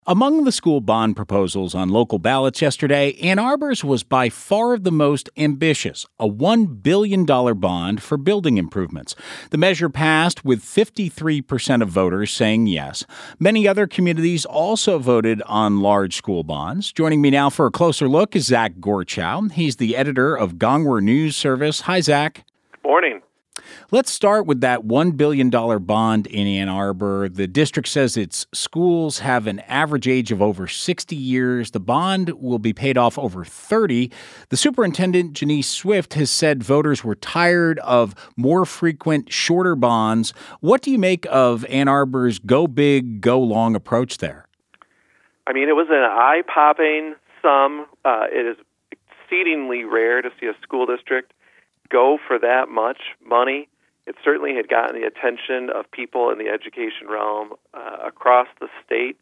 Among the school bond proposals on local ballots yesterday, Ann Arbor's was by far the most ambitious, a $1 billion bond for building improvements. The measure passed with 53% of voters saying yes. Many other communities also voted on large school bonds. Joining me now for a closer look is Zach Gorchow. He's the editor of Gongwer News Service. Hi, Zach. Good morning. Let's start with that $1 billion bond in Ann Arbor. The district says its schools have an average age of over 60 years. The bond will be paid off over 30. The superintendent, Janice Swift, has said voters were tired of more frequent, shorter bonds. What do you make of Ann Arbor's go big, go long approach there? I mean, it was an eye-popping sum. It is exceedingly rare to see a school district go for that much money. It certainly had gotten the attention of people in the education realm across the state,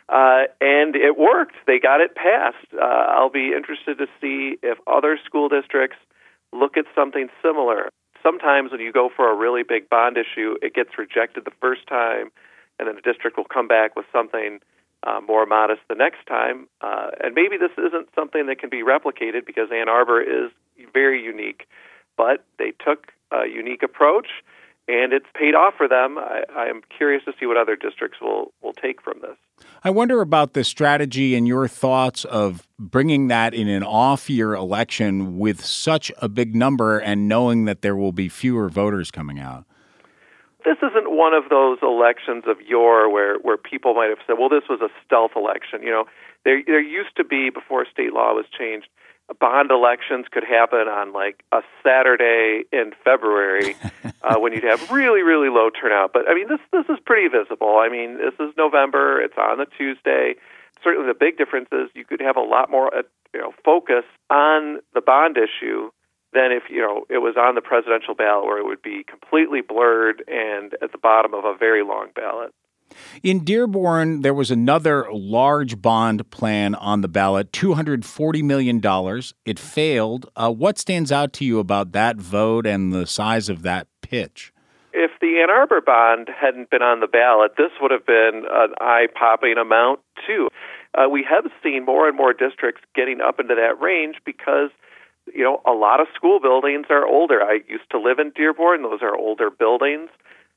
and it worked. They got it passed. I'll be interested to see if other school districts look at something similar. Sometimes when you go for a really big bond issue, it gets rejected the first time, and then the district will come back with something more modest the next time. And maybe this isn't something that can be replicated because Ann Arbor is very unique. But they took a unique approach, and it's paid off for them. I am curious to see what other districts will take from this. I wonder about the strategy and your thoughts of bringing that in an off-year election with such a big number and knowing that there will be fewer voters coming out. This isn't one of those elections of yore where people might have said, well, this was a stealth election. You know, there used to be, before state law was changed, bond elections could happen on like a Saturday in February when you'd have really, really low turnout. But I mean, this is pretty visible. I mean, this is November. It's on a Tuesday. Certainly, the big difference is you could have a lot more focus on the bond issue than if it was on the presidential ballot, where it would be completely blurred and at the bottom of a very long ballot. In Dearborn, there was another large bond plan on the ballot, $240 million. It failed. What stands out to you about that vote and the size of that pitch? If the Ann Arbor bond hadn't been on the ballot, this would have been an eye-popping amount, too. We have seen more and more districts getting up into that range because, a lot of school buildings are older. I used to live in Dearborn. Those are older buildings.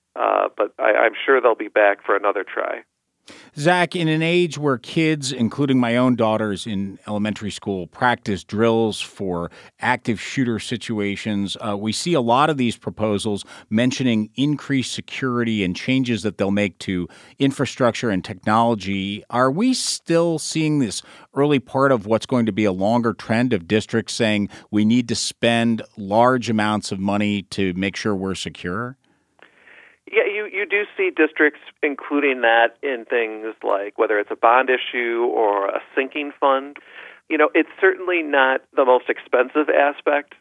But I'm sure they'll be back for another try. Zach, in an age where kids, including my own daughters in elementary school, practice drills for active shooter situations, we see a lot of these proposals mentioning increased security and changes that they'll make to infrastructure and technology. Are we still seeing this early part of what's going to be a longer trend of districts saying we need to spend large amounts of money to make sure we're secure? Yeah, you do see districts including that in things like whether it's a bond issue or a sinking fund. It's certainly not the most expensive aspect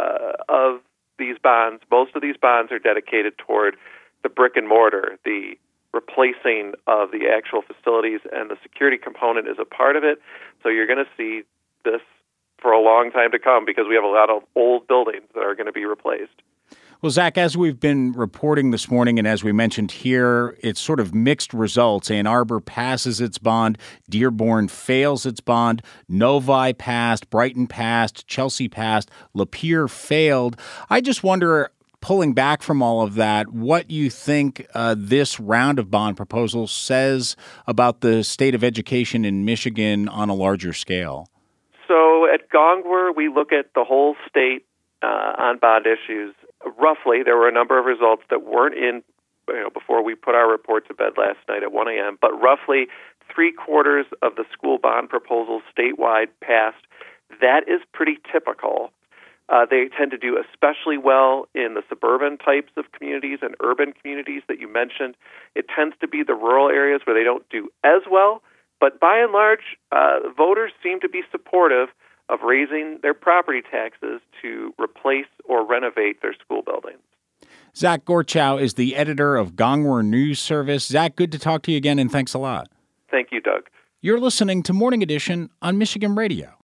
of these bonds. Most of these bonds are dedicated toward the brick and mortar, the replacing of the actual facilities, and the security component is a part of it. So you're going to see this for a long time to come because we have a lot of old buildings that are going to be replaced. Well, Zach, as we've been reporting this morning and as we mentioned here, it's sort of mixed results. Ann Arbor passes its bond. Dearborn fails its bond. Novi passed. Brighton passed. Chelsea passed. Lapeer failed. I just wonder, pulling back from all of that, what you think this round of bond proposals says about the state of education in Michigan on a larger scale. So at Gongwer, we look at the whole state on bond issues. Roughly, there were a number of results that weren't in before we put our report to bed last night at 1 a.m., but roughly 3/4 of the school bond proposals statewide passed. That is pretty typical. They tend to do especially well in the suburban types of communities and urban communities that you mentioned. It tends to be the rural areas where they don't do as well, but by and large, voters seem to be supportive of raising their property taxes to replace or renovate their school buildings. Zach Gorchow is the editor of Gongwer News Service. Zach, good to talk to you again, and thanks a lot. Thank you, Doug. You're listening to Morning Edition on Michigan Radio.